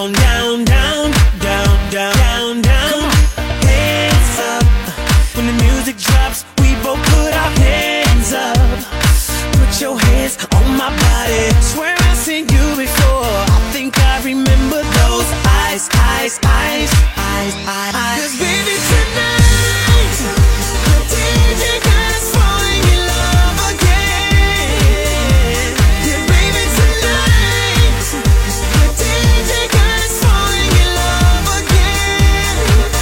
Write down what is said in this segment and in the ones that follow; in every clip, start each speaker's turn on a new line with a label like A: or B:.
A: down, down, down, down, down, down, down. Hands up. When the music drops, we both put our hands up. Put your hands on my body. Swear I've seen you before. I think I remember those eyes, eyes, eyes, eyes, eyes. 'Cause baby tonight, the DJ got us falling in love again. Yeah, baby tonight, the DJ got us falling in love again.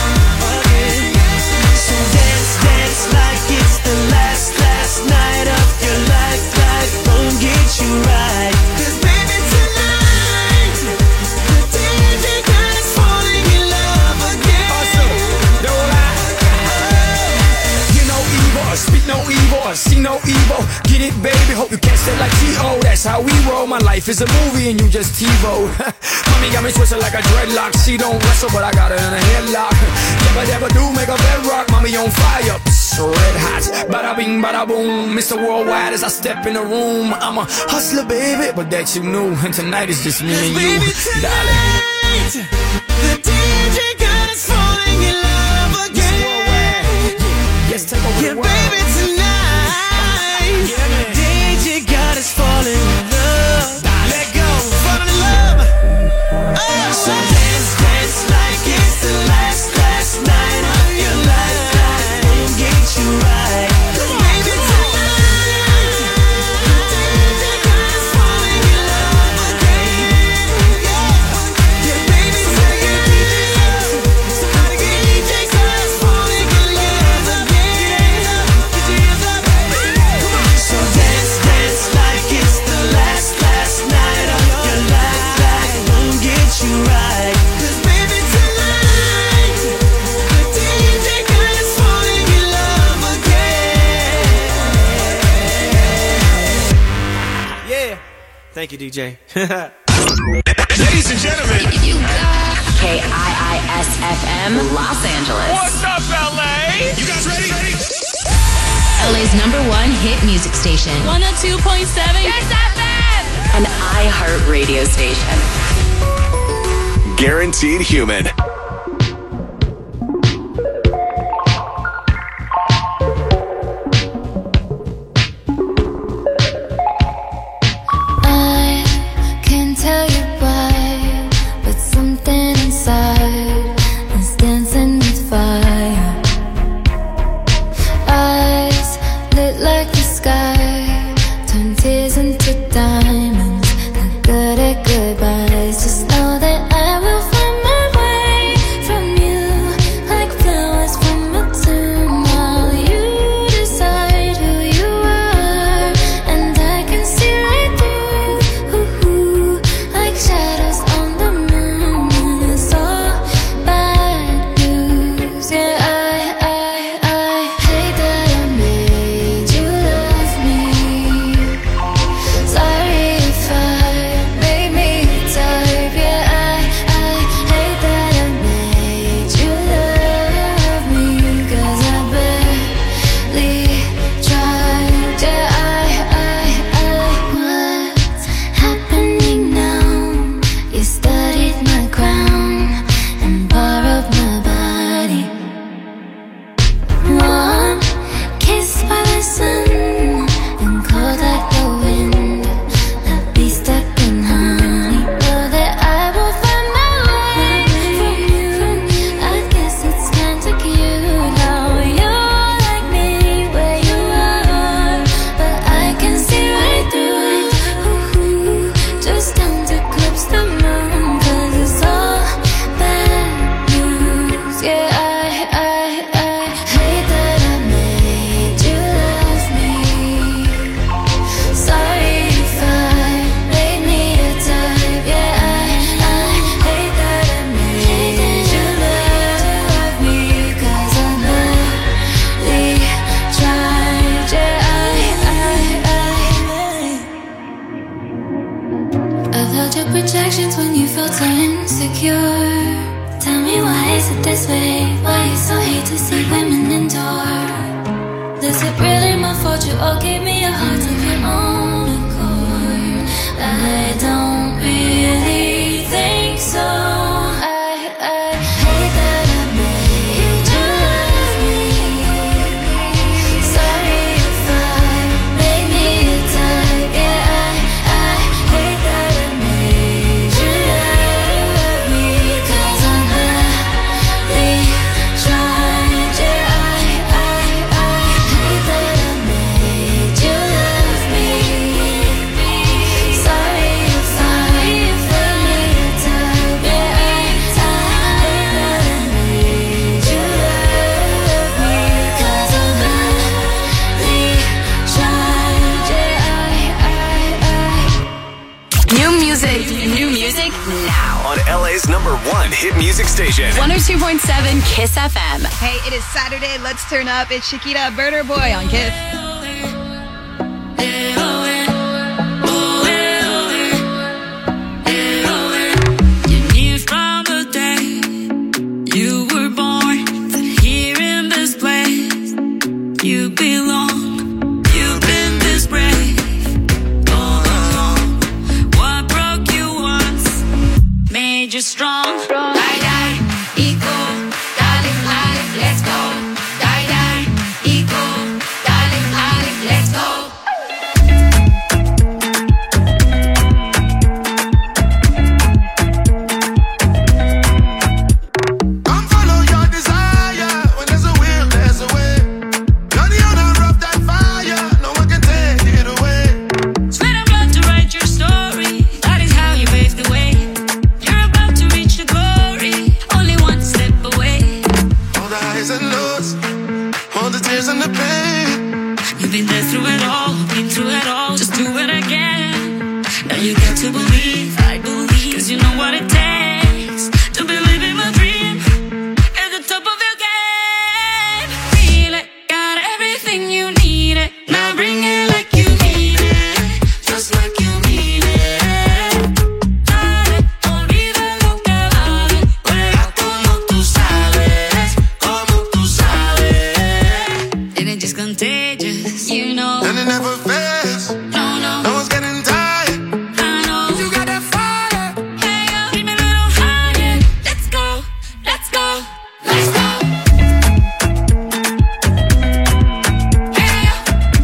A: So dance, dance like it's the last night of your life. Life won't get you right. 'Cause baby tonight, the DJ got us falling in love again.
B: Awesome. Don't lie. You know evil, speak no evil, see no evil. Get it, baby, hope you catch that like T.O. That's how we roll. My life is a movie and you just TiVo. Mommy got me twisted like a dreadlock. She don't wrestle, but I got her in a headlock. Never do make a bedrock. Mommy on fire, red hot. Bada bing, bada boom. Mr. Worldwide as I step in the room. I'm a hustler, baby, but that you knew. And tonight is just me and you,
A: Baby
B: darling.
A: tonight, the DJ got us falling in love again.
B: Yes, take over
A: Yeah,
B: the world.
A: baby tonight, DJ got us falling in love. Let go, fall in love. So dance, dance like it's the last night of your life. Life won't get you right. 'Cause baby tonight, the DJ got us falling in love again. Yeah, baby tonight, somebody get DJ got us falling in love again. Get your hands up, baby. So dance, dance like it's the last night of your life. Life won't get you right. 'Cause baby tonight, the DJ got us falling in love again. Yeah. Thank you, DJ.
C: Ladies and gentlemen,
D: KIIS-FM, Los Angeles.
C: what's up, LA? You guys ready?
D: LA's #1 hit music station.
E: 102.7 Yes FM.
D: An iHeart radio station.
C: Guaranteed human.
F: I can't tell you why, but something inside is dancing with fire. Eyes lit like the sky, turn tears into diamonds. Not good at goodbyes. Just know that I will find my way from you, like flowers from a tomb. While you decide who you are, and I can see right through, like shadows on the moon. And it's all bad news. Yeah, I hate that I made you love me. Sorry if I made me type. Yeah, I hate that I made you love me. 'Cause I barely tried. Yeah, what's happening now? You studied my crown and borrowed my body. One kiss by the sun and cold like the wind. I'll be stuck in honey. Know that I will find my way from you. I guess it's kinda cute how you're like me where you are, but I can see right through it. Just don't eclipse the moon, 'cause it's all bad news. Yeah, I hate that I made you love me. Sorry if I made me a type. Yeah, I hate that I made you love me. 'Cause I barely tried. Yeah, I felt your projections when you felt so insecure. Tell me, why is it this way? Why you so hate to see women endure? Is it really my fault you all gave me a heart of your own accord? I don't really think so.
D: right now.
C: On LA's #1 hit music station.
D: 102.7 Kiss FM.
G: Hey, it is Saturday. Let's turn up. It's Shakira, Burner Boy on Kiss.
H: You belong, you've been this brave all along. What broke you once made you strong. Die, die, equal, darling, darling, let's go. Die, die, equal, darling, darling, let's go.
I: Come follow your desire. When there's a will, there's a way. You're the owner of that fire. No one can take it away.
H: Sweat and blood to write your story. That is how you pave the way. You're about to reach the glory. Only one step away.
I: All the highs and lows, all the tears and the pain.
H: You've been there through it all, been through it all. Just do it again. Now you got to believe, I believe. 'Cause you know what it takes to believe in my dream. At the top of your game. Feel it, got everything you need it. Now bring it like you need it. Just like you need it. Dale, olvídalo que vale. Juega como tú sabes. Como tú sabes. And it's just contagious, you know.
I: And it never fails.
H: No, no.
I: No one's getting tired.
H: I know.
I: You got that fire.
H: Hey, yo, keep me a little higher. Let's go, let's go, let's go. Hey, yo.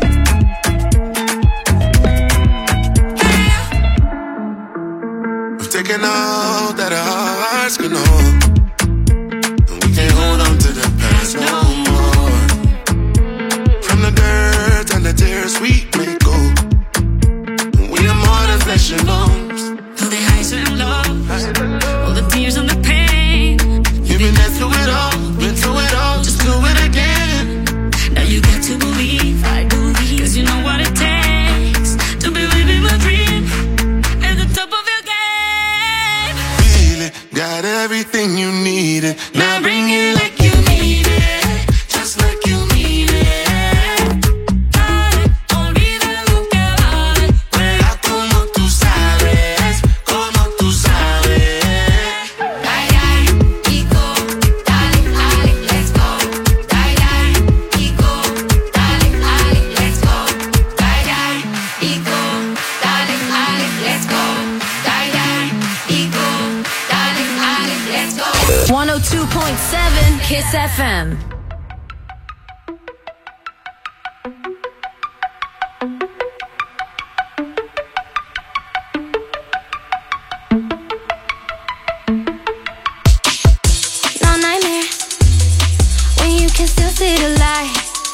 H: Hey, yo.
I: We've taken all that our hearts can hold. And we can't hold on to the past no more. From the dirt and the tears we may go. We are more than flesh and bones.
H: All the highs and lows, all the tears and the pain.
I: You've been there through it all, been through it all. Just do it again.
H: Now you got to believe, I believe. 'Cause you know what it takes to believe in my dream. At the top of your game.
I: Feel it, got everything you needed.
H: Now bring it like you need it. Just like you need it. Dale, olvídalo que vale.
I: Juega como tú sabes, como tú sabes.
H: Die, die, eco, darling, darling, let's go. Die, die, eco, darling, darling, let's go. Die, die, eco, darling, darling, let's go. Die, die, eco, darling, darling, let's go.
D: 102.7 Kiss FM.
F: No nightmare when you can still see the light.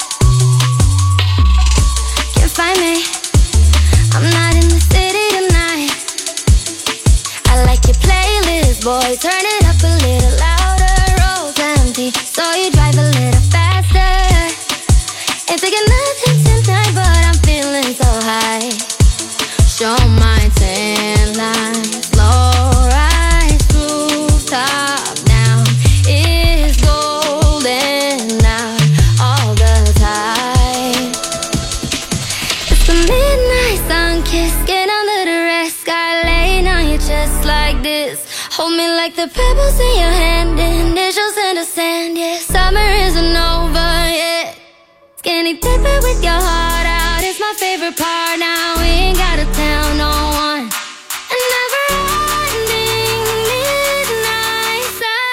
F: Can't find me. I'm not in the city tonight. I like your playlist, boy. Turn it up a little louder. Roads empty, so you drive a little faster. Ain't thinking nothing tonight, but I'm feeling so high. Show my tan lines, low rise, rooftop now is golden out all the time. It's the midnight sun kiss, get under the red sky, laying on your chest like this. Hold me like the pebbles in your hand, initials in the sand, yeah. Summer isn't over yet. Skinny dipping with your heart out is my favorite part. Now we ain't gotta tell no one. A never-ending midnight sun.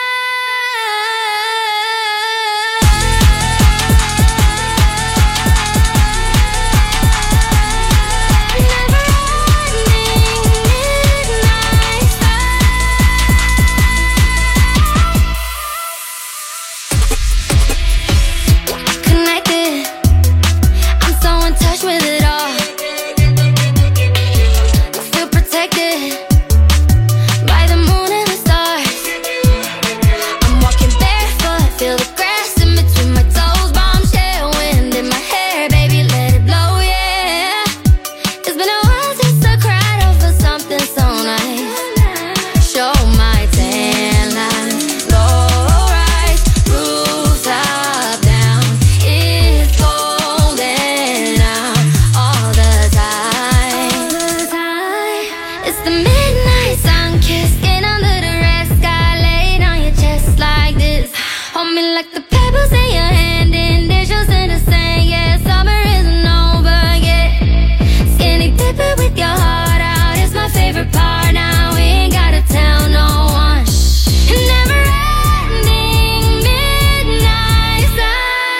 F: A never-ending midnight sun. Connected, I'm so in touch with it all. like the pebbles in your hand and dishes in the sand. Yeah, summer isn't over yet. Skinny dipping with your heart out is my favorite part. Now we ain't gotta tell no one. Never ending midnight sun.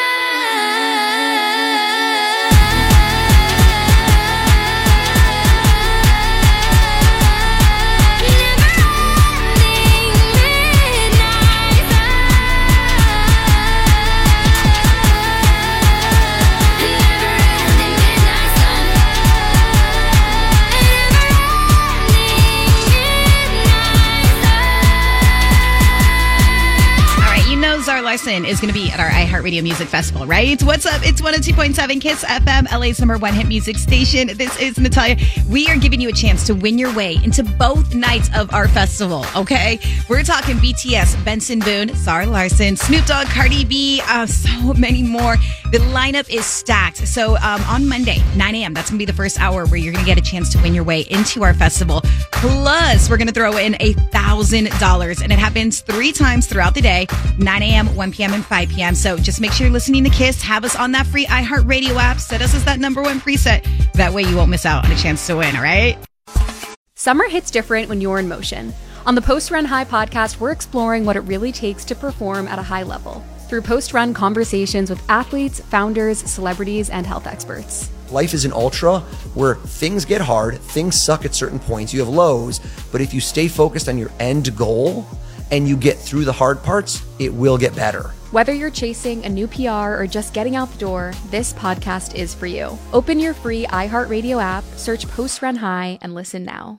G: Zara Larson is going to be at our iHeartRadio Music Festival, right? What's up? It's 102.7 Kiss FM, LA's #1 hit music station. This is Natalia. We are giving you a chance to win your way into both nights of our festival, okay? We're talking BTS, Benson Boone, Zara Larson, Snoop Dogg, Cardi B, so many more. The lineup is stacked. So on Monday, 9 a.m., that's going to be the first hour where you're going to get a chance to win your way into our festival. Plus, we're going to throw in $1,000, and it happens 3 times throughout the day, 9 a.m., 1 p.m., and 5 p.m. So just make sure you're listening to Kiss. Have us on that free iHeartRadio app. Set us as that #1 preset. That way you won't miss out on a chance to win, all right?
J: Summer hits different when you're in motion. On the Post Run High podcast, we're exploring what it really takes to perform at a high level through post-run conversations with athletes, founders, celebrities, and health experts.
K: Life is an ultra where things get hard, things suck at certain points, you have lows, but if you stay focused on your end goal and you get through the hard parts, it will get better.
J: Whether you're chasing a new PR or just getting out the door, this podcast is for you. Open your free iHeartRadio app, search Post Run High, and listen now.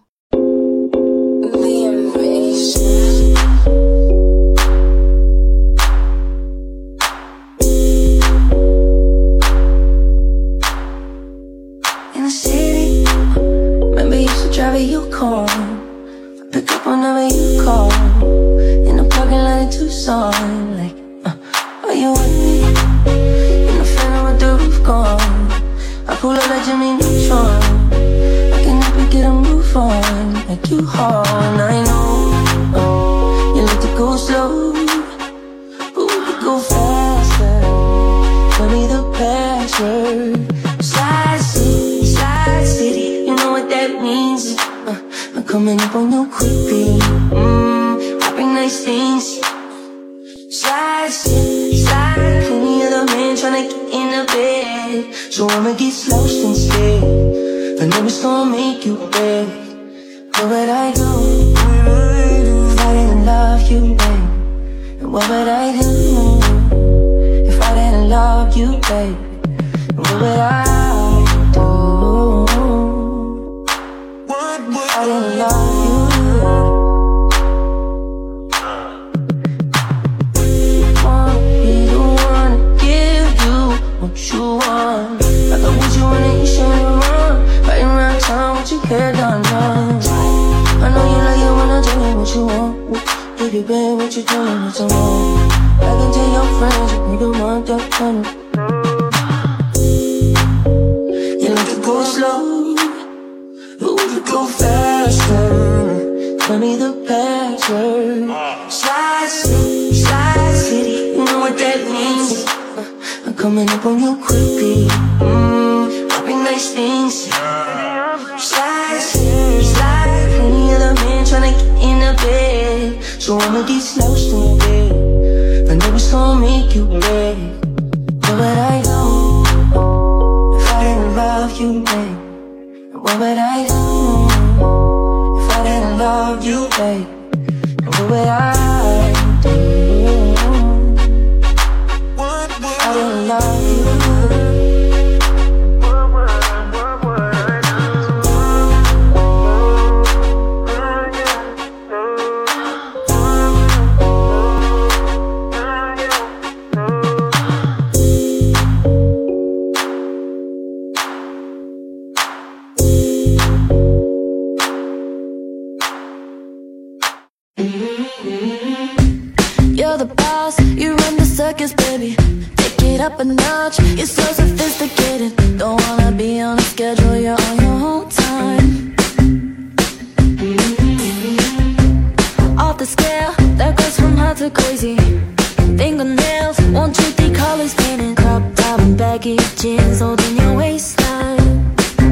L: In the city, remember you used to drive your car. Pick up whenever you call. In the parking lot in Tucson, like, are you with me? In the Phantom with the roof gone. I pull up like Jimmy Neutron. I can never get a move on like you hard. I know, you like to go slow, but we could go faster. Tell me the password. Slide City, you know what that means. I'm coming up on you quickly. I bring nice things. Slide City, plenty of the men tryna get in the bed, so I'ma get lost instead. I know it's gonna make you beg. What would I do if I didn't love you, babe? And what would I do if I didn't love you, babe? And what would I do if I didn't love you? What you want? I got what you want and you show me wrong. Right around town with your hair done wrong. I know you like it when I tell you what you want. Baby, babe, what you doing with someone? I can tell your friends you don't want that kind of. You like to go slow, but we could go faster. Tell me the password. Slide City, you know what that means. I'm coming up on you quickly. I bring nice things. Slide, plenty of the men tryna get in the bed, so I'ma get lost in bed. I know it's gonna make you beg. What would I do if I didn't love you, babe? What would I do if I didn't love you, babe? What would I do? I didn't love you.
F: You're the boss, you run the circus, baby. Take it up a notch, you're so sophisticated. Don't wanna be on a schedule, you're on your own time. Off the scale, that goes from hot to crazy. fingernails, 1, 2, 3 colors painted, crop top and baggy jeans holding your waistline.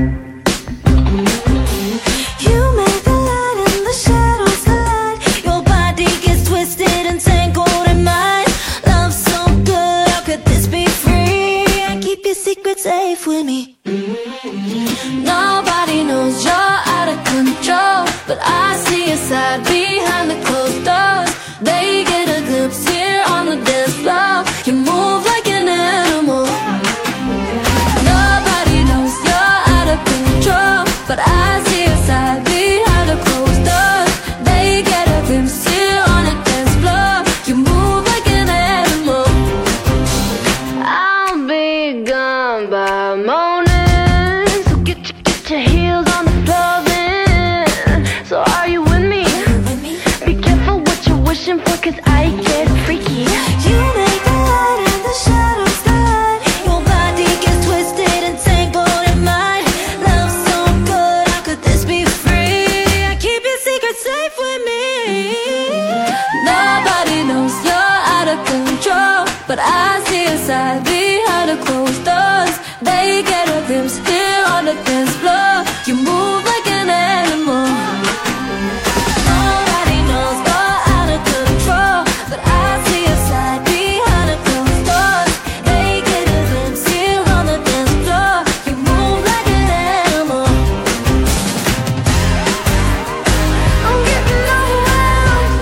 F: You make the light and the shadows collide. Your body gets twisted and tangled in mine. Love so good, how could this be free? I keep your secrets safe with me. Nobody knows you're out of control, but I see your side behind the closed doors. They get a glimpse here on the dance floor. You move like an animal. Nobody knows you're out of control, but I see your side behind the closed doors. They get a glimpse here on the dance floor. You move like an animal. I'll be gone by morning, so get your heels on the floor then. So are you with me? Be careful what you're wishing for, 'cause I get freaky. You make the light and the shadows collide. Your body gets twisted and tangled in mine. Love so good, how could this be free? I keep your secrets safe with me. Nobody knows you're out of control, but I see your side behind the closed doors. They get a glimpse here on the dance floor. You move like an animal. Nobody knows you're out of control, but I see your side behind the closed doors. They get a glimpse here on the dance floor. You move like an animal. I'm getting overwhelmed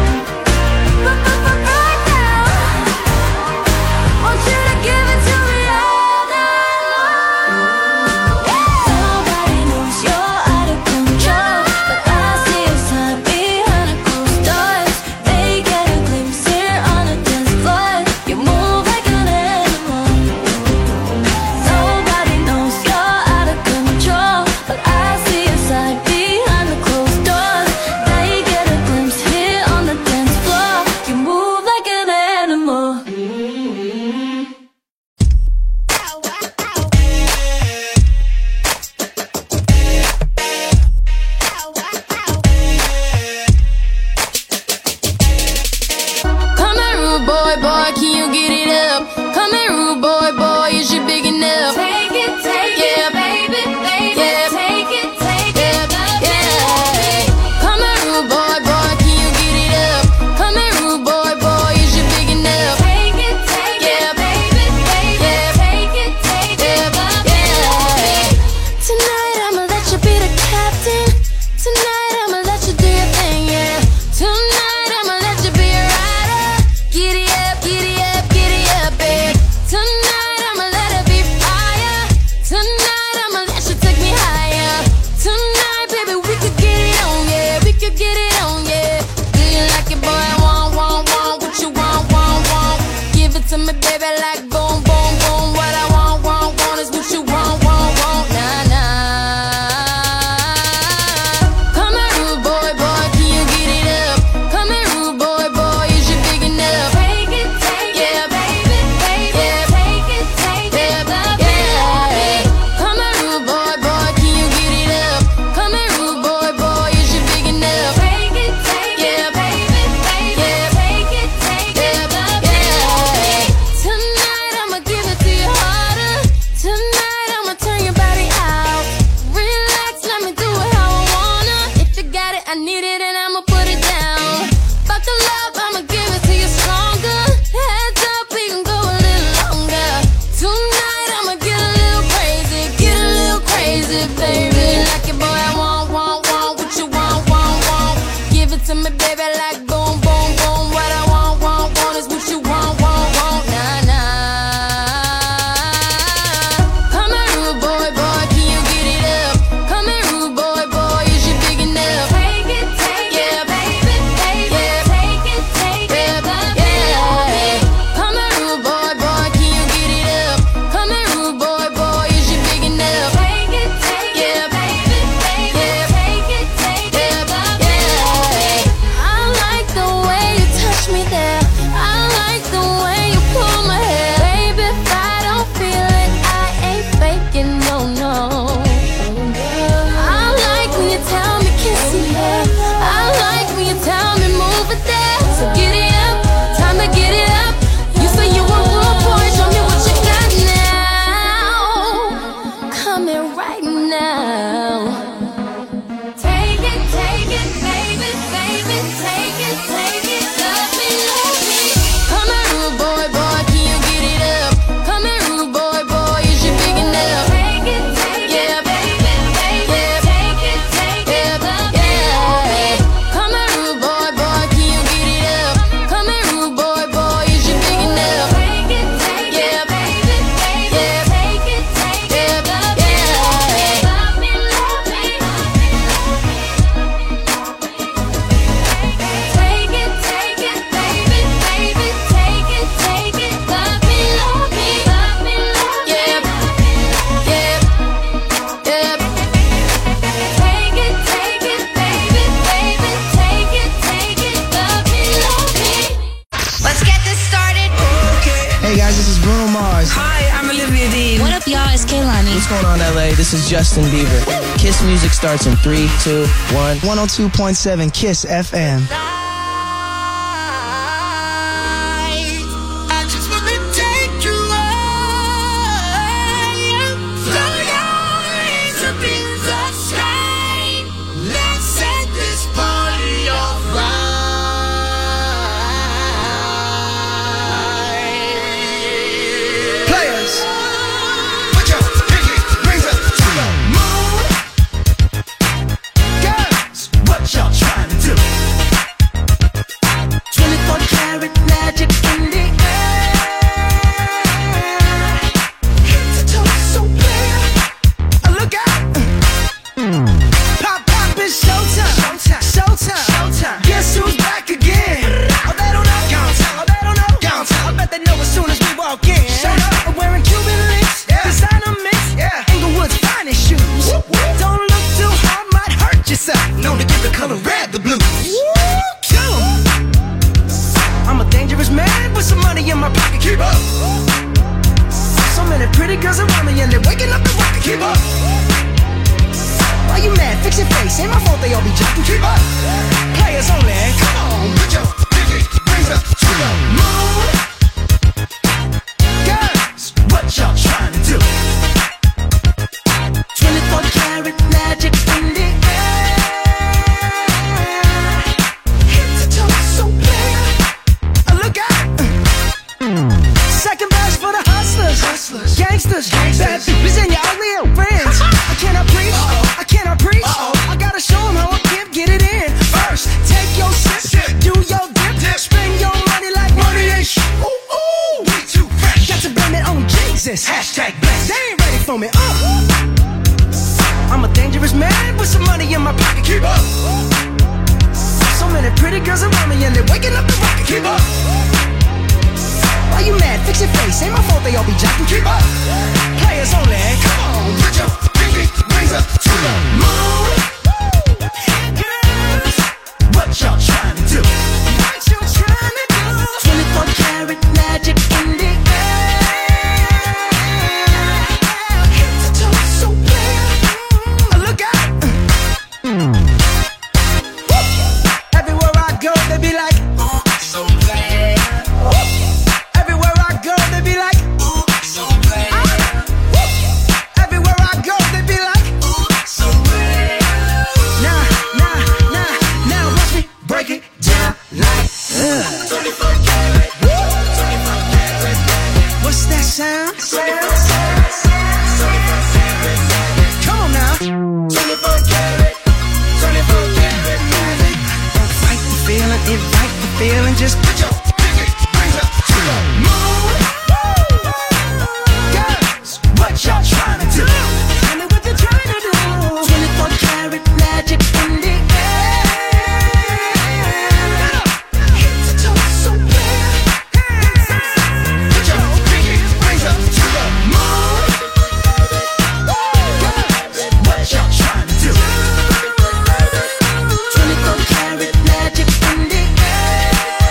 F: right now. Want you to give it to me all night long. Nobody knows you're out of control, but I see your side behind the closed doors. They get a glimpse here on the dance floor. You move like an animal. Nobody knows you're out of control, but I see your side behind the closed doors. They get a glimpse here on the dance floor. You move like an animal.
L: Come here, rude boy, boy, can you get it up? Come here, rude boy, boy, is you big enough?
F: Take it, baby, baby,
L: Yeah.
F: take it,
L: Yeah. Come here, rude boy, boy, can you get it up? Come here, rude boy, boy, is you big enough?
F: take it,
L: Yeah.
F: baby, baby,
L: Yeah.
F: take it,
L: Yeah.
F: Tonight I'ma let you be the captain. Tonight I'ma let you do your thing, yeah.
L: Tonight I'ma let you be a rider. Giddy up, giddy up, giddy up, babe. Tonight I'ma let it be fire. Tonight I'ma let you take me higher. Tonight, baby, we could get it on, yeah. We could get it on, yeah. Do you like it, boy? Want, what you want. Give it to me, baby, like boom, boom, boom. What I want is what you want, nah, nah. Come here, rude boy, boy, can you get it up? Come here, rude boy, boy, is you big enough?
F: Take it,
L: Yeah.
F: baby, baby,
L: Yeah.
F: take it,
L: Yeah. Come here, rude boy, boy, can you get it up? Come here, rude boy, boy, is you big enough?
F: take it,
L: Yeah.
F: baby, baby,
L: Yeah.
F: take it,
L: Yeah. Tonight I'ma give it to you harder. Tonight I'ma turn your body out. Relax, let me do it how I wanna. If you got it, I need it, and I'ma put it down. Buckle up, I'ma give it to you stronger. Heads up, we can go a little longer. Tonight I'ma get a little crazy, baby. Like it, boy, I want what you want. Give it to me, baby, like boom, boom, boom. What I want is what you want, nah, nah. Come here, rude boy, boy, can you get it up? Come here, rude boy, boy, is you big enough?
F: take it,
L: Yeah.
F: baby, baby,
L: Yeah.
F: take it,
L: Yeah. Come here, rude boy, boy, can you get it up? Come here, rude boy, boy, is you big enough?
F: take it,
L: Yeah.
F: baby, baby,
L: Yeah.
F: take it,
L: Yeah. I like the way
M: Kehlani.
N: What's going on, LA? This is Justin Bieber. Kiss Music starts in 3, 2, 1.
O: 102.7 Kiss FM.
A: I just wanna take you higher. Throw your hands up in the sky. Let's set this party off right.
B: Players, put your pinky rings up to the moon. Girls, what y'all trying to do?
A: 24 karat magic in the air. Head to toe, so clear.
B: Look out! Pop, pop, it's showtime. Showtime. Showtime. Guess who's back again? Oh, they don't know. Oh, they don't know. I bet they know as soon as we walk in. Shut up. I'm wearing Cuban links. Designer mix. Inglewood's finest shoes. Don't look too hard, might hurt yourself. Known to give the color red the blues. I'm a dangerous man with some money in my pocket. Keep up. So many pretty girls around me and they're waking up the rocket. Keep up. Why you mad? Fix your face. Ain't my fault they all be jocking. Keep up. Players only. Come on, put your pinky rings up to the moon. Girls, what y'all trying to do?
A: 24 karat magic in the air. Head to toe, so clear.
B: Look out! Second verse for the hustlers, gangsters, bad bitches and your ugly old friends. I cannot preach, I cannot preach. I gotta show them how I can get it in. First, take your sip, do your dip, spend your money like money ain't shit. Ooh, ooh, we too fresh. Got to blame it on Jesus. Hashtag blessed. They ain't ready for me. I'm a dangerous man with some money in my pocket. Keep up. So many pretty girls around me and they're waking up the rocket. Keep up. Why you mad? Fix your face. Ain't my fault they all be jocking. Keep up. Players only. Come on, put your pinky rings up to the moon. Girls, what y'all trying to do? What you trying to do?
A: 24 karat magic in the air. Head to toe, so clear.
B: Look out! Everywhere I go, they be like, ooh, so bad. Everywhere I go, they be like, ooh, so bad. Everywhere I go, they be like, ooh, so bad. Now, watch me break it down like, 24 karat. What's that sound? Come on now. 24 karat, 24 karat magic. Don't fight the feeling, invite the feeling. Just put your pinky rings up to the moon. Girls, what y'all trying to do? Tell me what you're trying to do.
A: 24 karat magic in the air. Head to toe, so clear.
B: Put your pinky rings up to the moon. Girls, what y'all trying to do?
A: 24 karat magic in the air.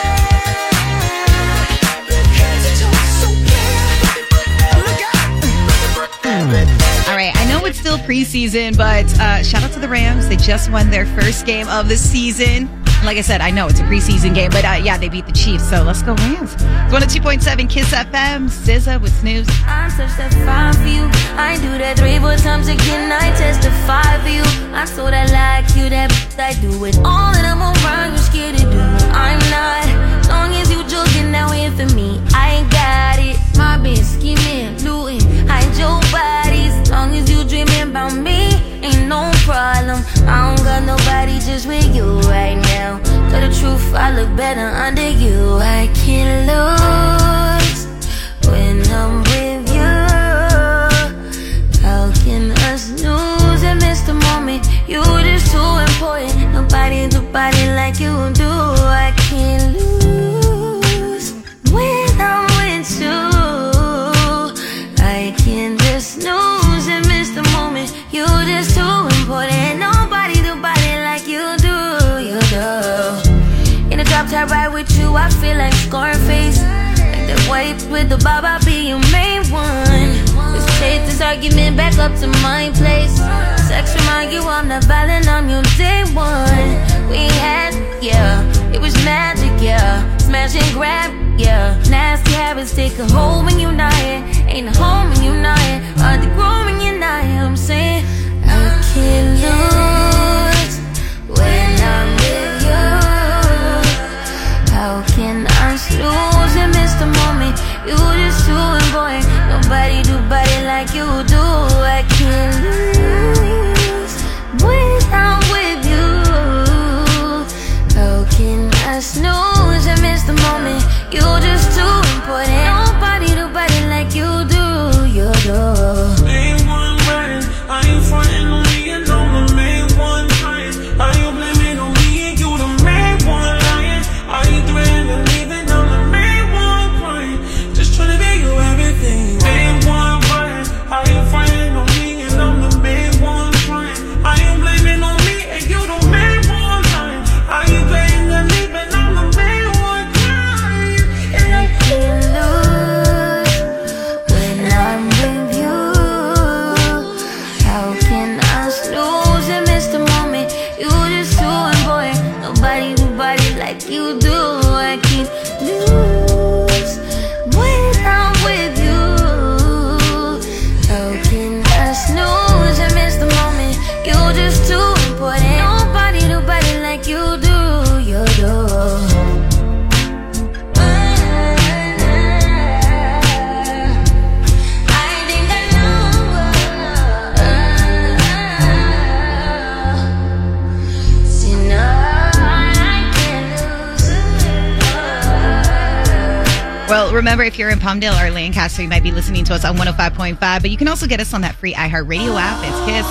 A: Head to toe, so clear.
B: Look out!
G: All right, I know it's still preseason, but shout out to the Rams. They just won their first game of the season. Like I said, I know it's a preseason game, but yeah, they beat the Chiefs, so let's go Rams. It's 102.7 Kiss FM. SZA with Snooze.
F: I'm such that fine for you. I do that 3-4 times again. I testify for you. I'm so that like you, that I do it all and I'm around. You scared to do. I'm not. As long as you joking now in for me, I ain't got it. My bitch scheming, looting, hide your body. As long as you dreaming about me, ain't no problem. I don't got nobody just with you right now. Tell the truth, I look better under you. I can't lose when I'm with you. How can us lose and miss the moment? You just too important. Nobody do body like you do. I can't lose when I'm with you. I can't just snooze and miss the moment. You just too important. Nobody do body like you do. You do. In the drop top ride with you, I feel like Scarface. Like the white with the bob, I'll be your main one. It's Take this argument back up to my place. Sex remind you I'm not violent, I'm your day one. We had, yeah, it was magic, yeah. Smash and grab, yeah. Nasty habits take a hold when you're not here. Ain't a home when you're not here. Hard to grow when you're not here. I'm saying I can't lose when I'm with you. How can I snooze and miss the moment? You just too boy. Nobody do body like you do. I can't lose when I'm with you. How can I snooze and miss the moment? You just too important. Nobody do body like you do. You do.
M: Main one riding, I ain't frontin' on me and I'm the main one trying. Are you blaming on me and you the main one lying? Are you threatening leaving? I'm the main one crying. Just trying to make you everything. Main one riding, are you frontin' on me and I'm the main one trying? Are you blaming on me and you the main one lying? Are you threatening leaving? I'm the main one crying. And I
F: can't lose when I'm with you. How can I snooze and miss the moment? You just too important. Nobody do body like you do. I can't lose when I'm with you. How can I snooze and miss the moment? You just too important. Nobody do body like you do. You do.
G: Well, remember, if you're in Palmdale or Lancaster, you might be listening to us on 105.5, but you can also get us on that free iHeartRadio app. It's Kiss.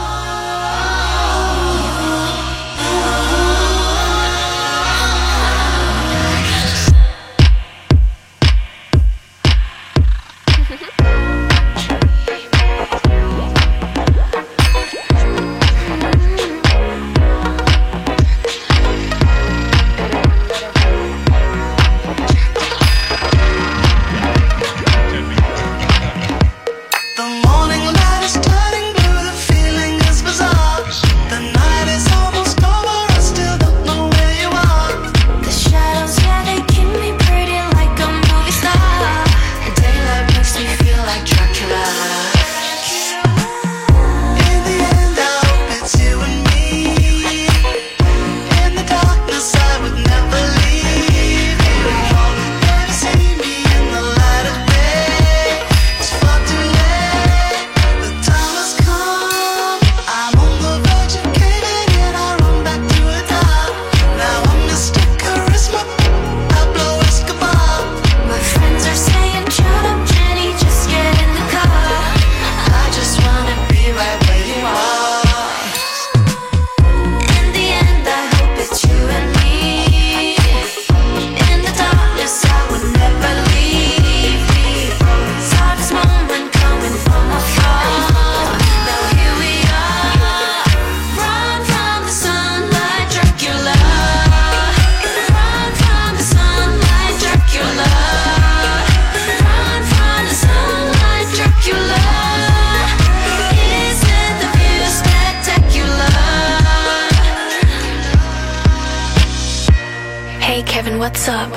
F: What's up?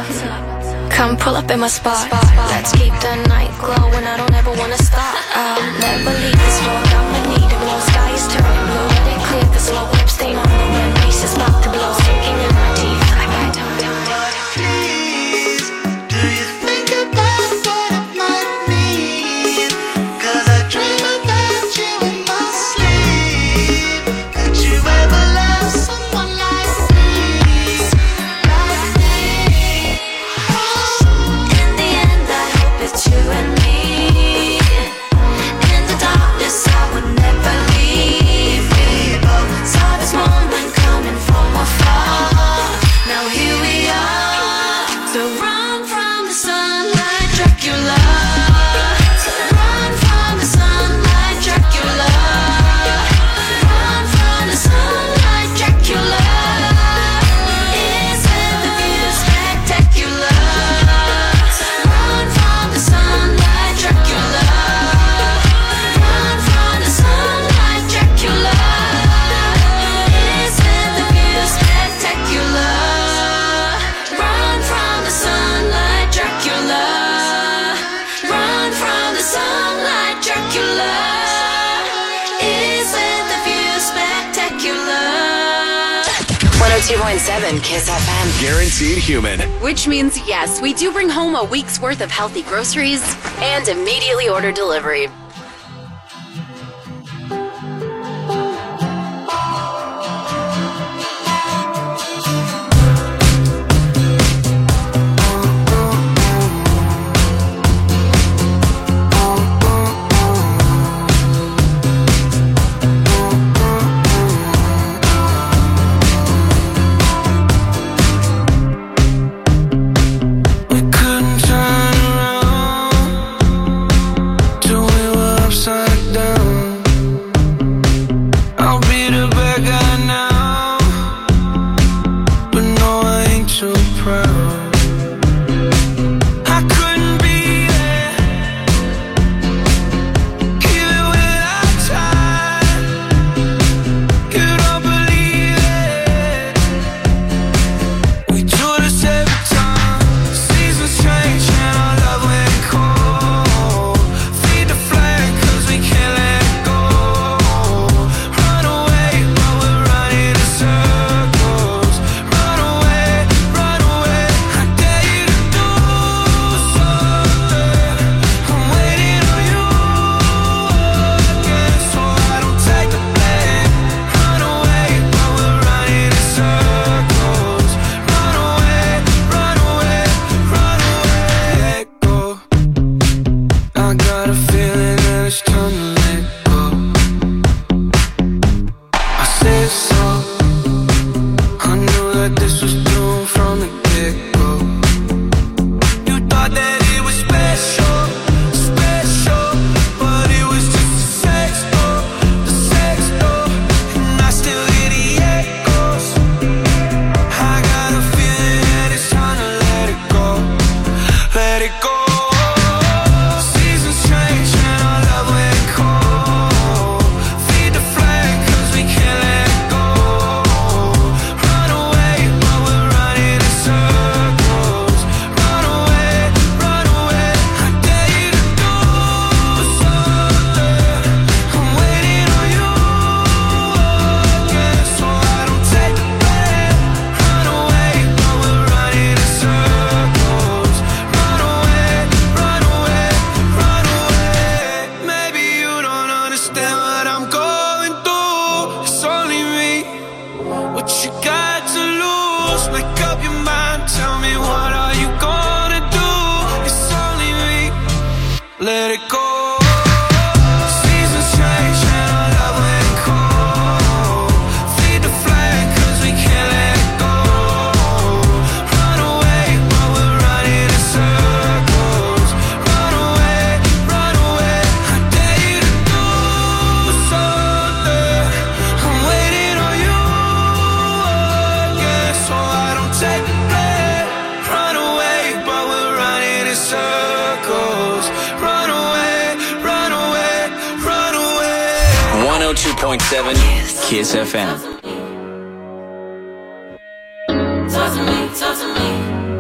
F: Come pull up in my spot. Let's keep the night glowing. I don't ever wanna stop. I'll never leave this road. I'ma need it. No sky is turning blue. Let it clear the slow whip stain on the wind. Bass is about to blow. Sinking in my teeth. I can't tell.
A: Please, do you think about what it might mean? 'Cause I dream about you in my sleep. Could you ever love someone like me?
F: You and me in the darkness, I would never leave. We both saw this moment coming from afar.
D: 102.7 Kiss FM.
C: Guaranteed human.
D: Which means, yes, we do bring home a week's worth of healthy groceries and immediately order delivery.
P: Kiss FM.
F: Talk to me, talk to me.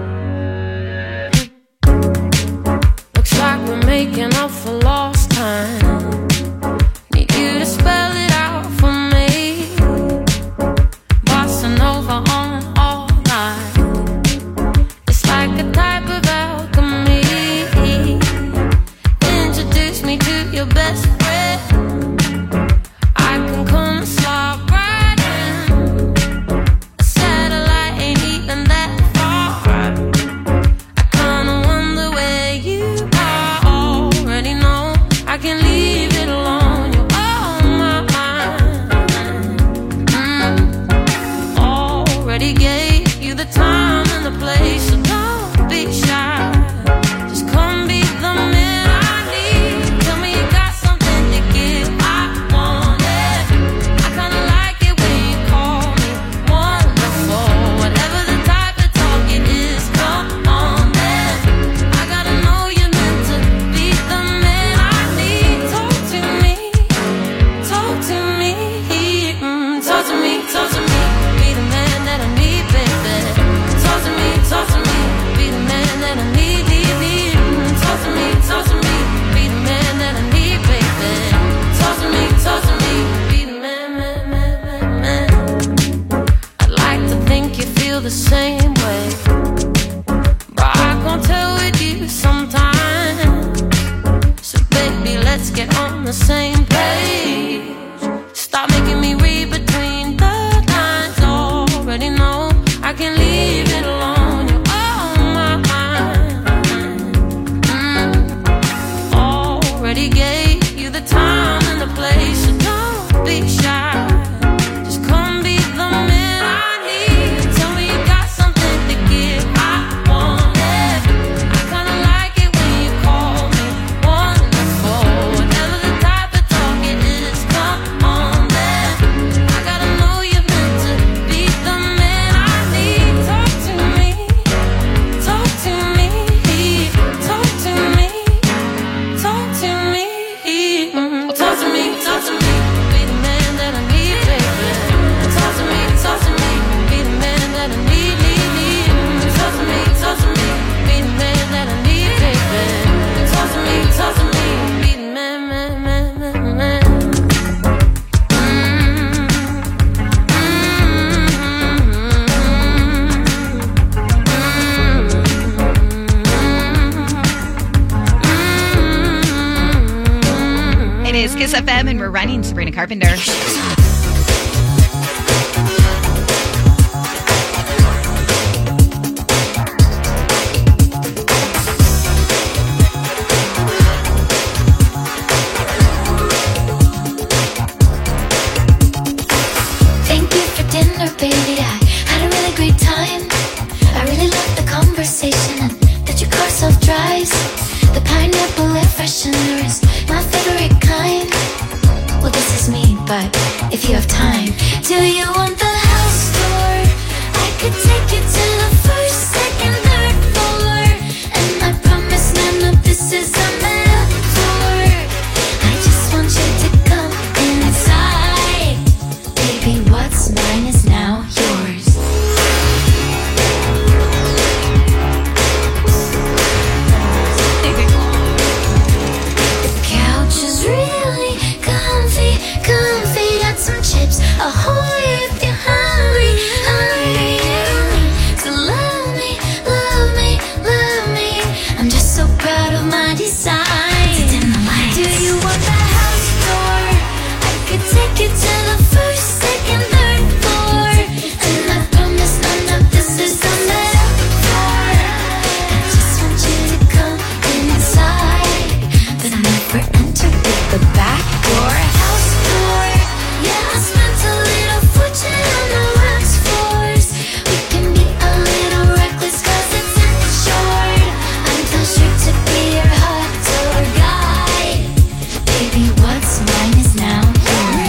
F: Looks like we're making up for lost time. Need you to spell it out for me. Bossa Nova on all night. It's like a type of alchemy. Introduce me to your best friend. Talk to me, be the man that I need, baby. Talk to me,
G: FM, and we're running Sabrina Carpenter.
F: Thank you for dinner, baby. I had a really great time. I really loved the conversation and that your car self-drives. The pineapple air freshener is my favorite kind. Well, this is me, but if you have time, do you want the house tour? I could take you to the first, second, third floor, and I promise none of this is a metaphor. I just want you to come inside. Baby, what's mine is now yours. The couch is really comfy, comfy. Got some chips, ahoy if you're hungry, hungry. So love me, love me, love me. I'm just so proud of my design. Do you want the house tour? I could take you to the first, second, third floor, and I promise none of this is a metaphor. I just want you to come inside, but never enter with the back door. House tour, yeah, I spent a little fortune on the wax floors. We can be a little reckless 'cause it's insured. I'm too sure to be your hot tour guide. Baby, what's mine is now yours.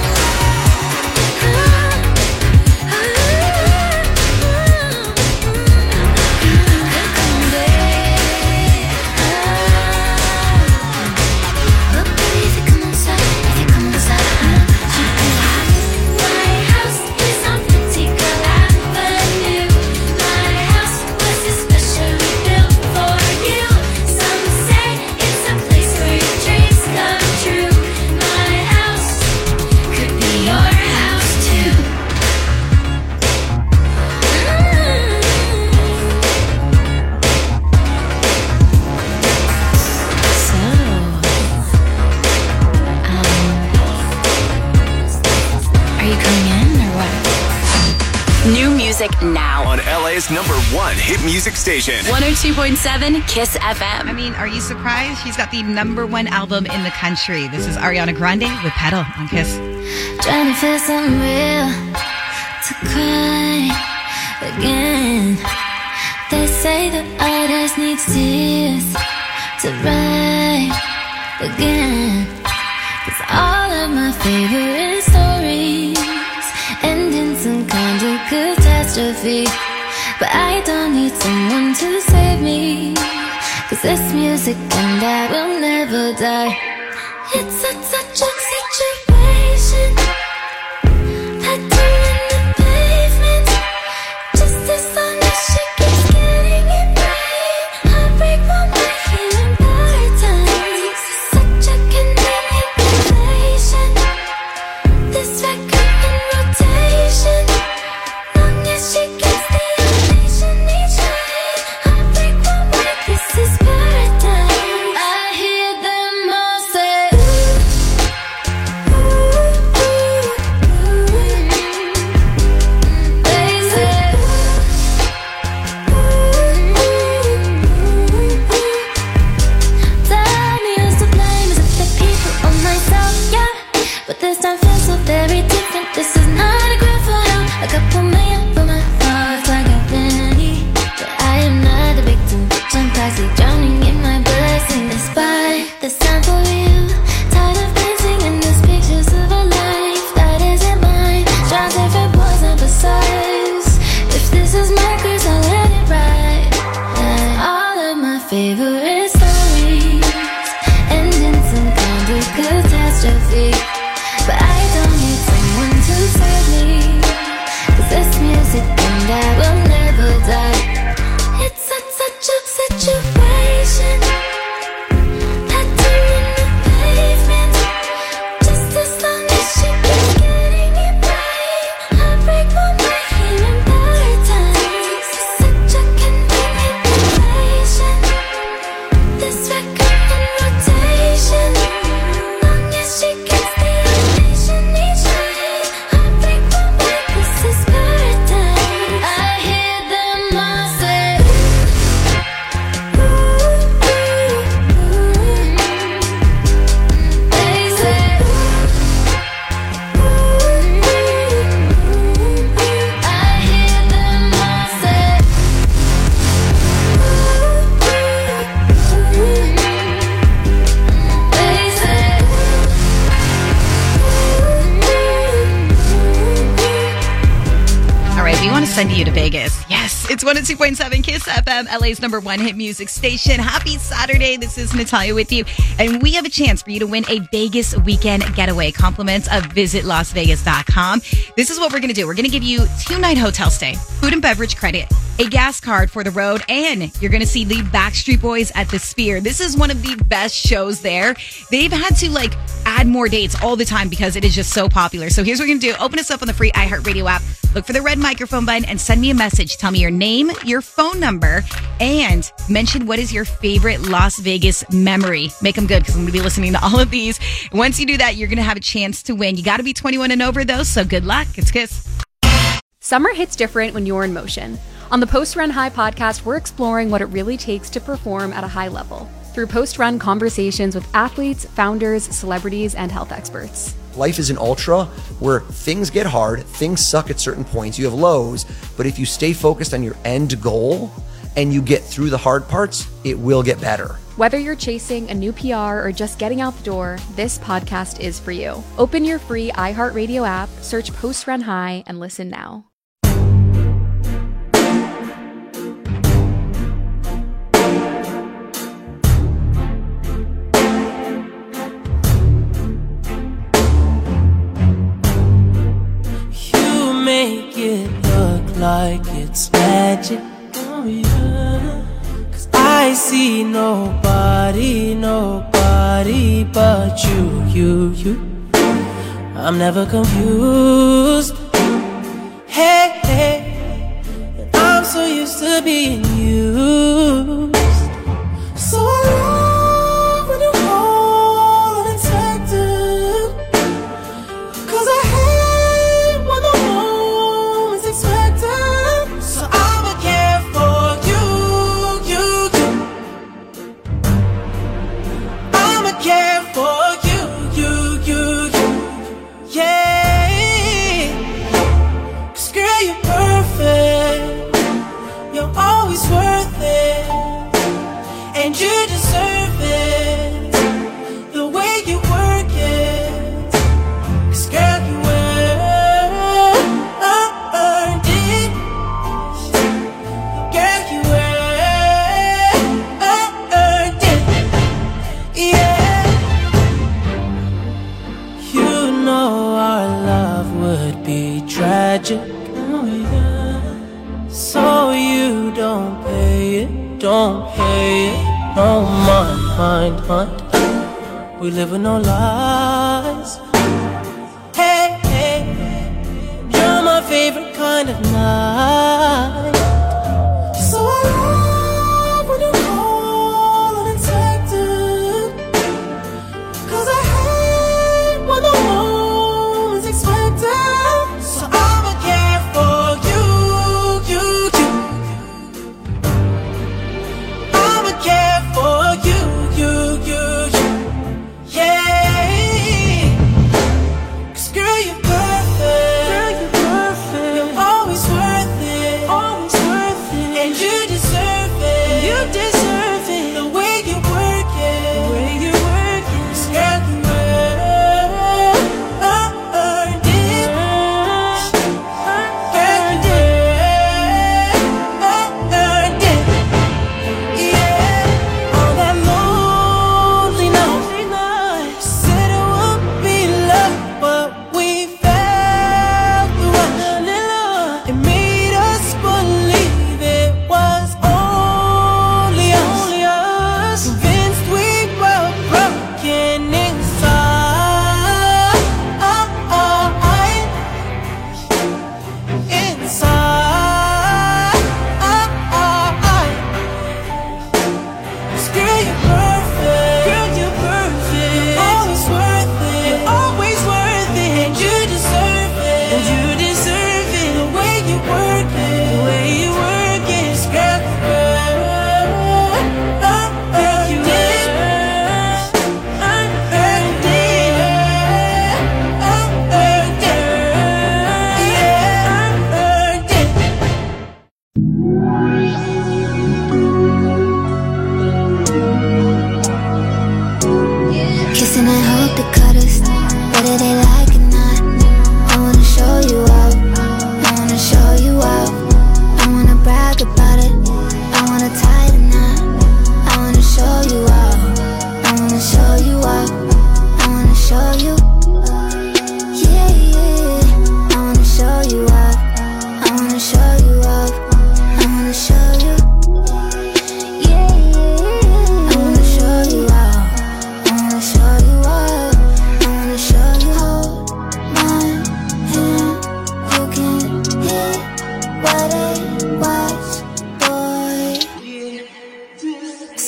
D: New music now
C: On LA's #1 hit music station.
D: 102.7 Kiss FM.
G: I mean, are you surprised? She's got the #1 album in the country. This is Ariana Grande with Pedal on Kiss.
F: Trying to feel something real to cry again. They say that artists need tears to write again. 'Cause all of my favorite stories end in some kind of catastrophe. But I don't need someone to save me, 'cause this music and I will never die. It's such a situation. Pattern in the pavement. Just as long as she keeps getting it right. Heartbreak won't make healing paradise. Such a convenient relation. This record in rotation. Long as she gets the elevation each night. Heartbreak won't make this is paradise. I hear them all say, ooh, ooh, ooh, ooh. They say, ooh, ooh, ooh, ooh. Tell me who's to blame, is it the people or myself? Yeah, but this time feels so very different. This is not a grand photo. A couple million for my thoughts like a penny. But I am not a victim, bitch. I'm toxic, drowning in my blessing. Despite the sound for you, tired of dancing in these pictures of a life that isn't mine. Trying different boys and besides. If this is my curse, I'll let it ride. All of my favorite stories end in some kind of catastrophe. But I don't need someone to save me, 'cause this music and I will never die. It's such a situation. Pattern in the pavement. Just as long as she keeps getting it right. Heartbreak won't make healing paradise. Such a convenient relation.
G: sending you to Vegas. Yes, it's 102.7 Kiss FM, LA's #1 hit music station. Happy Saturday. This is Natalia with you. And we have a chance for you to win a Vegas weekend getaway. Compliments of visitlasvegas.com. This is what we're going to do. We're going to give you 2-night hotel stay, food and beverage credit, a gas card for the road, and you're going to see the Backstreet Boys at the Sphere. This is one of the best shows there. They've had to add more dates all the time because it is just so popular. So here's what we're going to do. Open us up on the free iHeartRadio app. Look for the red microphone button and send me a message. Tell me your name, your phone number, and mention what is your favorite Las Vegas memory. Make them good because I'm going to be listening to all of these. Once you do that, you're going to have a chance to win. You got to be 21 and over, though, so good luck. It's Kiss.
J: Summer hits different when you're in motion. On the Post Run High podcast, we're exploring what it really takes to perform at a high level through post-run conversations with athletes, founders, celebrities, and health experts.
K: Life is an ultra where things get hard, things suck at certain points, you have lows, but if you stay focused on your end goal and you get through the hard parts, it will get better.
J: Whether you're chasing a new PR or just getting out the door, this podcast is for you. Open your free iHeartRadio app, search Post Run High, and listen now.
Q: Make it look like it's magic, oh yeah. 'Cause I see nobody but you. I'm never confused. Hey, and I'm so used to being used. So I love when you call unexpected, 'cause I hate when the moment's expected. So I'ma care for you. I'ma care for you. Yeah. 'Cause girl, you're perfect. You're always worth it. And you deserve it. The way you work it. 'Cause girl, you earned it. Girl, you earned it. Yeah. You know our love would be tragic. Oh yeah. So you don't pay it. No mind. We live with no lies. Hey, you're my favorite kind of night. So I love when you call unexpected, 'cause I hate when the moment's expected. So I'ma care for you. I'ma care for you. Yeah. 'Cause girl, you're perfect. You're always worth it.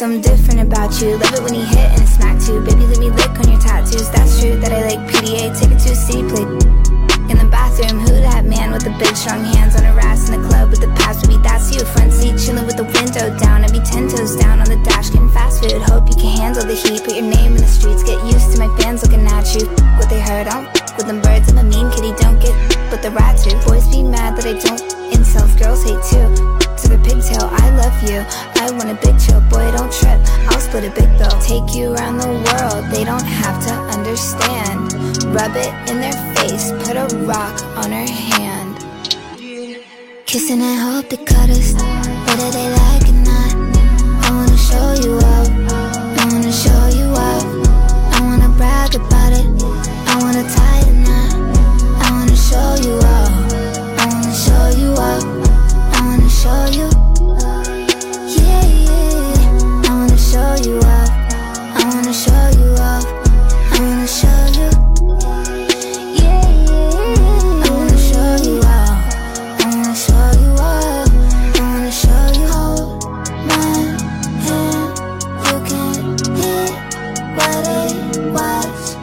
R: something different about you. Love it when you hit and it's smack too. Baby, let me lick on your tattoos. That's true that I like PDA. Take it to a city, play in the bathroom. Who that man with the big strong hands on her ass in the club with the pass? Baby, that's you. Front seat chilling with the window down. I'd be 10 toes down on the dash getting fast food. Hope you can handle the heat. Put your name in the streets. Get used to my fans looking at you. What they heard, I don't with them birds. I'm a mean kitty, don't get with the rat too. Boys be mad that I don't incels. Girls hate too. To the pigtail, I love you. I want a big chill, boy, don't trip. I'll split a big bill. Take you around the world, they don't have to understand. Rub it in their face, put a rock on her hand. Kissing and hope they cut us, whether they like it or not. I wanna show you up, I wanna show you up. I wanna brag about it, I wanna tie the knot. I wanna show you up, I wanna show you up. Show you, yeah, yeah. I wanna show you up. I wanna show you up. I wanna show you, yeah, yeah. I wanna show you up. I wanna show you up. I wanna show you. Hold my hand. You can hear what it was,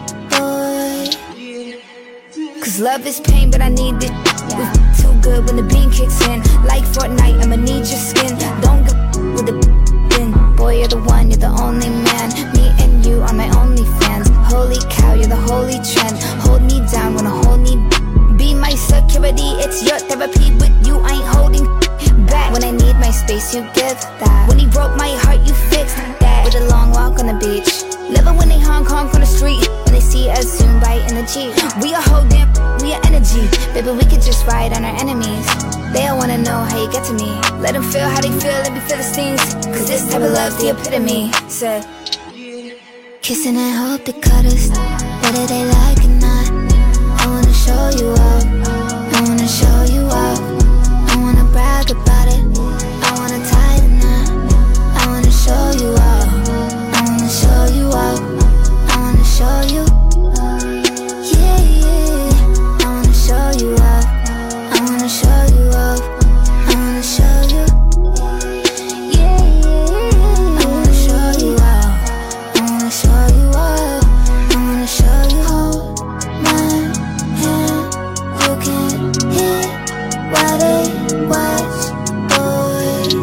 R: boy. Cause love is pain, but I need it. Too good when the beam kicks in. Like Fortnite, I'ma need your skin. Don't go with the bin. Boy, you're the one, you're the only man. Me and you are my only fans. Holy cow, you're the holy trend. Hold me down, wanna hold me. Be my security, it's your therapy. With you, I ain't holding back. When I need my space, you give that. When he broke my heart, you fixed that. With a long walk on the beach. Living when they honk on the street. When they see us soon bite in the Jeep. We are whole damn, we are energy. Baby, we could just ride on our enemies. They all wanna know how you get to me. Let them feel how they feel, let me feel the stings. Cause this type of love's the epitome. Said, kissing and hope they cut us, whether they like it or not. I wanna show you up, I wanna show you up. I wanna brag about it, I wanna tie the knot. I wanna show you up, I wanna show you up. I wanna show you, yeah, yeah. I wanna show you up, I wanna show you up. I wanna show you, yeah, yeah. I wanna show you up, I wanna show you up. I wanna show you. Hold my hand, you can hear what it was, boy.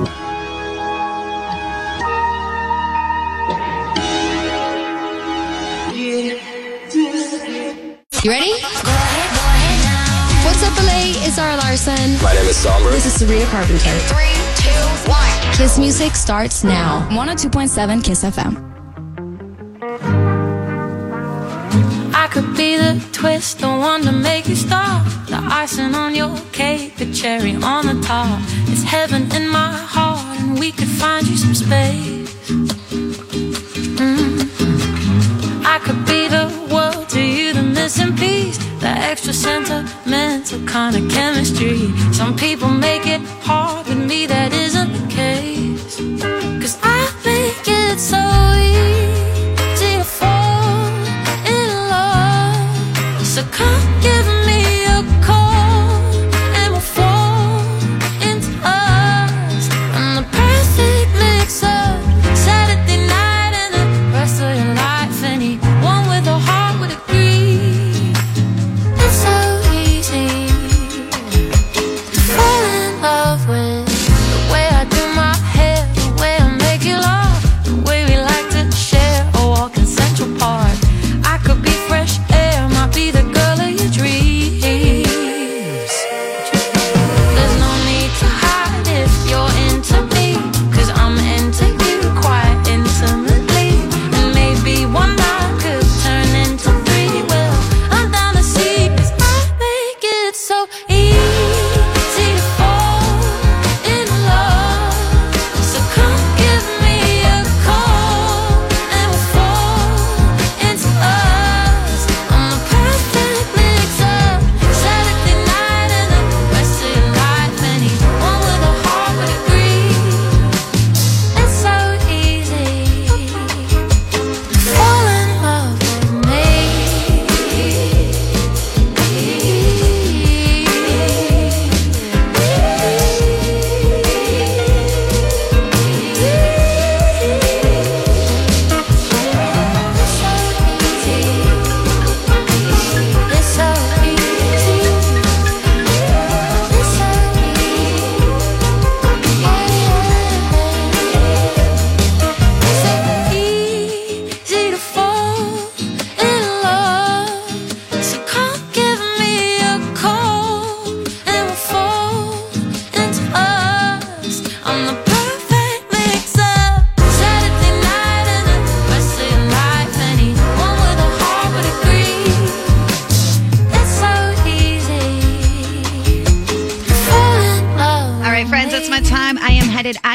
S: You ready? Go ahead now. What's up, LA? It's Zara Larson.
P: My name is Somber.
S: This is Sabrina Carpenter. 3, 2, 1. Kiss Music starts now. 102.7 Kiss FM.
H: I could be the twist, the one to make you stop. The icing on your cake, the cherry on the top. It's heaven in my heart, and we could find you some space. I could be the world to you, the missing piece, the extra sentimental kind of chemistry. Some people make it hard, with me that isn't the case. Cause I make it so easy to fall in love. So come give me a call and we'll fall into us. And the perfect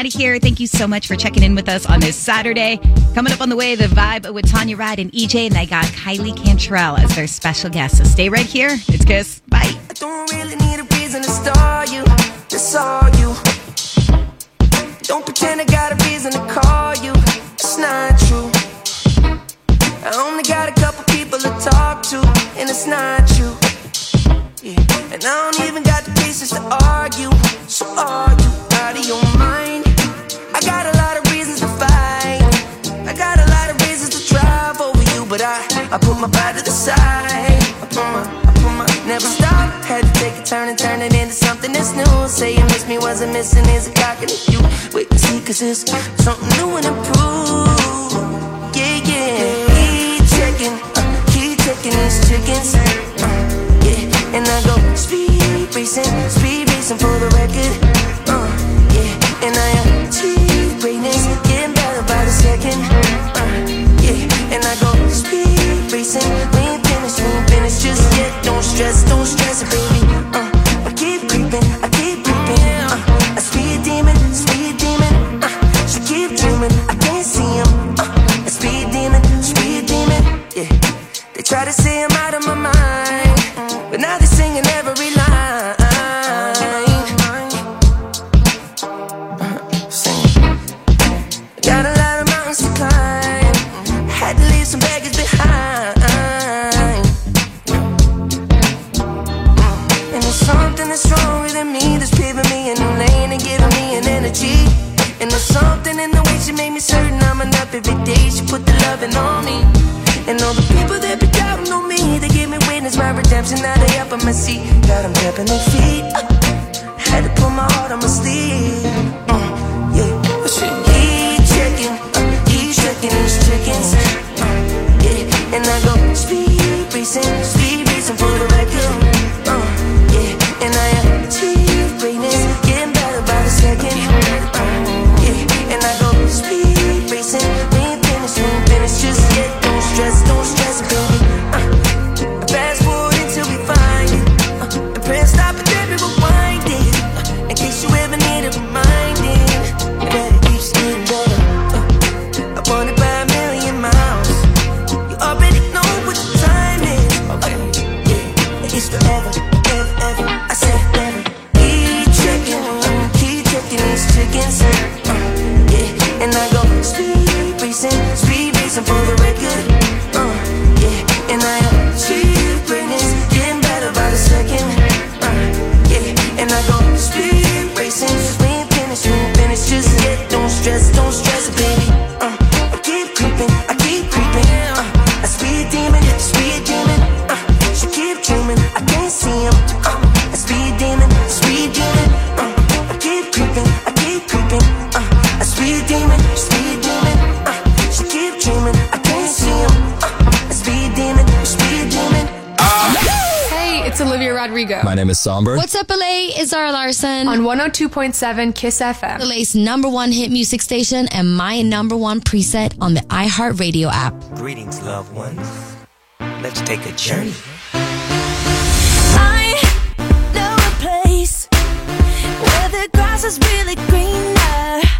G: out of here. Thank you so much for checking in with us on this Saturday. Coming up on the way, the vibe with Tanya Ride and EJ, and I got Kylie Cantrell as their special guest. So stay right here. It's Kiss. Bye.
L: I don't really need a reason to star you. That's all you. Don't pretend I got a reason to call you. It's not true. I only got a couple people to talk to, and it's not you. Yeah. And I don't even got the patience to argue. So are you out of your mind? I got a lot of reasons to fight. I got a lot of reasons to drive over you, but I put my pride to the side. I put my never stop. Had to take a turn and turn it into something that's new. Say you miss me, wasn't missing is a cock and a you. Wait and see, cause it's something new and improved. Yeah, yeah. Keep checking these chickens. Yeah, and I go speed racing for the record. Yeah, and I achieve greatness, getting better by the second. Yeah, and I go speed racing. We ain't finished just yet. Don't stress it, baby. I keep creeping. I speed demon. She keep dreaming. I can't see him. A speed demon. Yeah, they try to say I'm out of my mind, but now they're singing every line. Got a lot of mountains to climb. Had to leave some baggage behind. And there's something that's wrong with me that's paving me a new lane and giving me an energy. And there's something in the way she made me certain I'm enough every day. She put the loving on me. And all the people that be doubting on me, they gave me witness my redemption. Now they up on my seat, got them tapping their feet. Had to put my heart on my sleeve. Yeah, keep checking these chickens. Yeah, and I go speed racing for the record. Yeah, and I achieve greatness, getting better by the second. Yeah, and I go speed racing. We ain't finished just yet. Don't stress it, baby. Fast forward until we find it. And press stop and then we rewind it. In case you ever need it reminding. Better keep getting better. I want it by a million miles. You already know what the time is. Yeah, it's forever, ever. I said never. Keep checking these chickens. Yeah, and I go speed racing for the record. And I achieve greatness, getting better by the second. Yeah, and I go speed racing. We ain't finished just yet. Don't stress it, baby. I keep creeping. I speed demon. She keep dreaming. I can't see him. A speed demon. I keep creeping. A speed demon. She keep dreaming. I can't see him.
J: Hey, it's Olivia Rodrigo.
T: My name is Somber.
S: What's up, LA? It's Zara Larson.
J: On 102.7 Kiss FM.
S: LA's #1 hit music station and my #1 preset on the iHeartRadio app.
U: Greetings, loved ones. Let's take a journey.
F: I know a place where the grass is really greener.